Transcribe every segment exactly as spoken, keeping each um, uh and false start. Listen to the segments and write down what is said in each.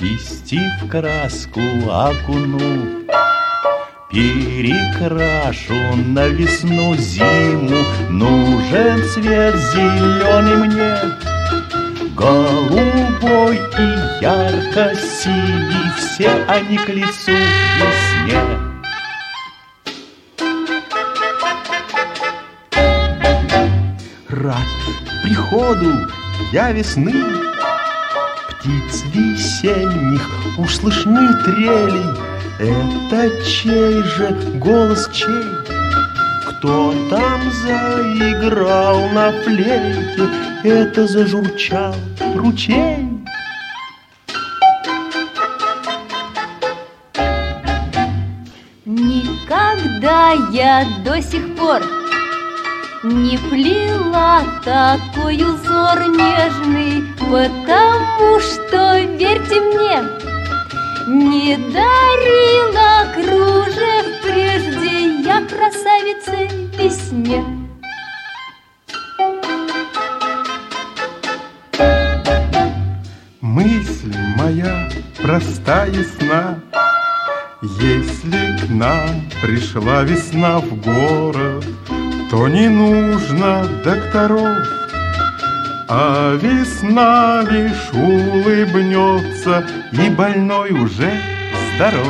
Кисти в краску окуну, перекрашу на весну зиму. Нужен цвет зеленый мне, голубой и ярко-синий, все они к лицу весне. Рад приходу я весны, птиц весенних уж слышны трели. Это чей же голос, чей? Кто там заиграл на флейте? Это зажурчал ручей. Никогда я до сих пор не плела такой узор нежный, потому что, верьте мне, не дарила кружев прежде я красавице весне. Мысль моя проста и ясна. Если к нам пришла весна в город, то не нужно докторов, а весна лишь улыбнется, и больной уже здоров.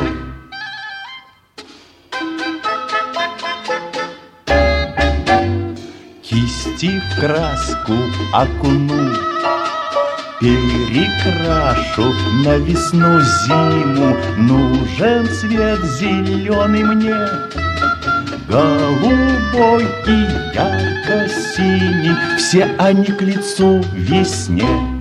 Кисти в краску окуну, перекрашу на весну зиму. Нужен цвет зеленый мне, голубой и ярко-синий, все они к лицу весне.